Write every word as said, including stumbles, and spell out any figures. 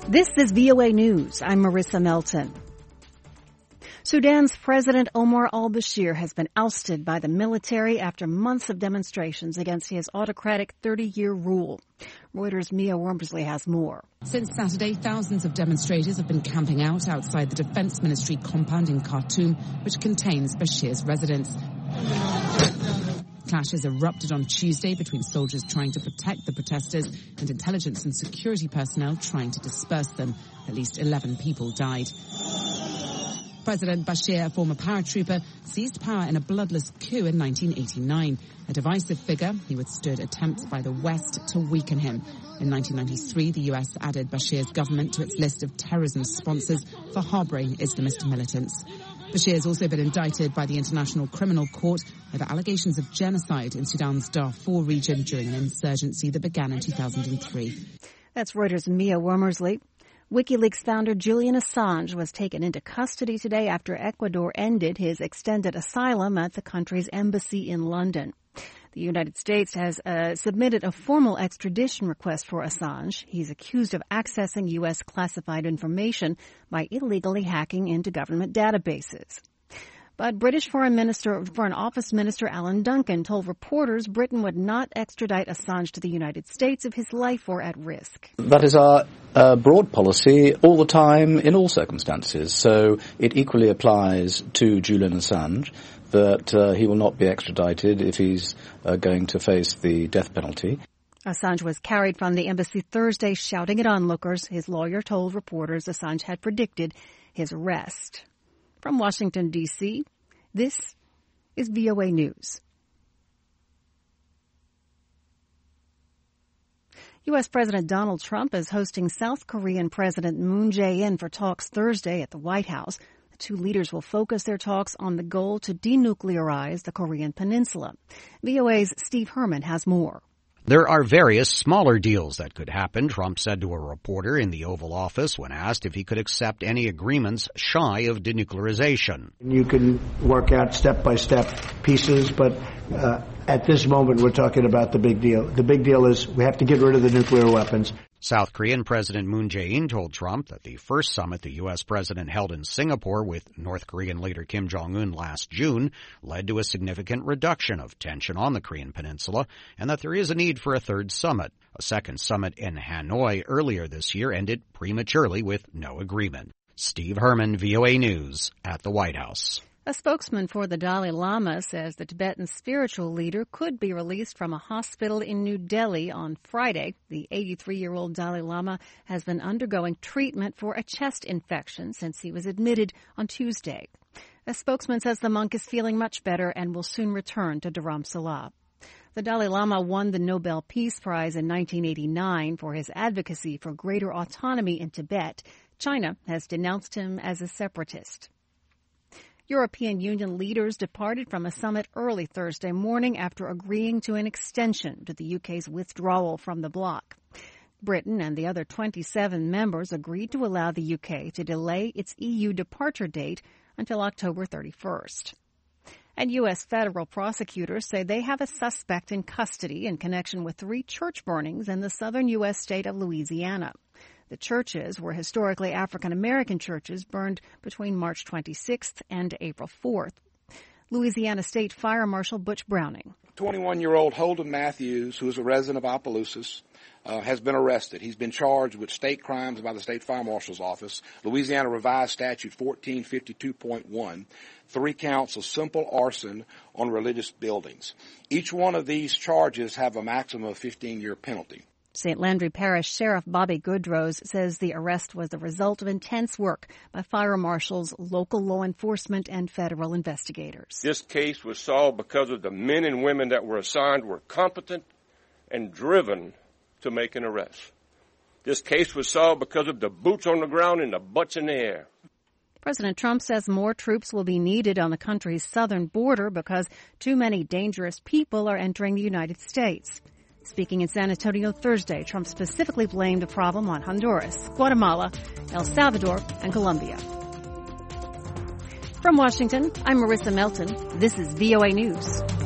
This is V O A News. I'm Marissa Melton. Sudan's President Omar al-Bashir has been ousted by the military after months of demonstrations against his autocratic thirty-year rule. Reuters' Mia Wormsley has more. Since Saturday, thousands of demonstrators have been camping out outside the Defense Ministry compound in Khartoum, which contains Bashir's residence. Clashes erupted on Tuesday between soldiers trying to protect the protesters and intelligence and security personnel trying to disperse them. At least eleven people died. President Bashir, a former paratrooper, seized power in a bloodless coup in nineteen eighty-nine. A divisive figure, he withstood attempts by the West to weaken him. In nineteen ninety-three, the U S added Bashir's government to its list of terrorism sponsors for harboring Islamist militants. Bashir has also been indicted by the International Criminal Court over allegations of genocide in Sudan's Darfur region during an insurgency that began in two thousand three. That's Reuters' Mia Wormsley. WikiLeaks founder Julian Assange was taken into custody today after Ecuador ended his extended asylum at the country's embassy in London. The United States has uh, submitted a formal extradition request for Assange. He's accused of accessing U S classified information by illegally hacking into government databases. But British Foreign Minister, Foreign Office Minister Alan Duncan told reporters Britain would not extradite Assange to the United States if his life were at risk. That is our uh, broad policy all the time, in all circumstances. So it equally applies to Julian Assange that uh, he will not be extradited if he's uh, going to face the death penalty. Assange was carried from the embassy Thursday, shouting at onlookers. His lawyer told reporters Assange had predicted his arrest. From Washington, D C, this is V O A News. U S. President Donald Trump is hosting South Korean President Moon Jae-in for talks Thursday at the White House. The two leaders will focus their talks on the goal to denuclearize the Korean peninsula. V O A's Steve Herman has more. There are various smaller deals that could happen, Trump said to a reporter in the Oval Office when asked if he could accept any agreements shy of denuclearization. You can work out step-by-step pieces, but uh, at this moment we're talking about the big deal. The big deal is we have to get rid of the nuclear weapons. South Korean President Moon Jae-in told Trump that the first summit the U S president held in Singapore with North Korean leader Kim Jong-un last June led to a significant reduction of tension on the Korean peninsula and that there is a need for a third summit. A second summit in Hanoi earlier this year ended prematurely with no agreement. Steve Herman, V O A News, at the White House. A spokesman for the Dalai Lama says the Tibetan spiritual leader could be released from a hospital in New Delhi on Friday. The eighty-three-year-old Dalai Lama has been undergoing treatment for a chest infection since he was admitted on Tuesday. A spokesman says the monk is feeling much better and will soon return to Dharamsala. The Dalai Lama won the Nobel Peace Prize in nineteen eighty-nine for his advocacy for greater autonomy in Tibet. China has denounced him as a separatist. European Union leaders departed from a summit early Thursday morning after agreeing to an extension to the U K's withdrawal from the bloc. Britain and the other twenty-seven members agreed to allow the U K to delay its E U departure date until October thirty-first. And U S federal prosecutors say they have a suspect in custody in connection with three church burnings in the southern U S state of Louisiana. The churches were historically African-American churches burned between March twenty-sixth and April fourth. Louisiana State Fire Marshal Butch Browning. twenty-one-year-old Holden Matthews, who is a resident of Opelousas, uh, has been arrested. He's been charged with state crimes by the State Fire Marshal's Office, Louisiana Revised Statute fourteen fifty-two point one, three counts of simple arson on religious buildings. Each one of these charges have a maximum of fifteen-year penalty. Saint Landry Parish Sheriff Bobby Goodrose says the arrest was the result of intense work by fire marshals, local law enforcement, and federal investigators. This case was solved because of the men and women that were assigned were competent and driven to make an arrest. This case was solved because of the boots on the ground and the butts in the air. President Trump says more troops will be needed on the country's southern border because too many dangerous people are entering the United States. Speaking in San Antonio Thursday, Trump specifically blamed the problem on Honduras, Guatemala, El Salvador, and Colombia. From Washington, I'm Marissa Melton. This is V O A News.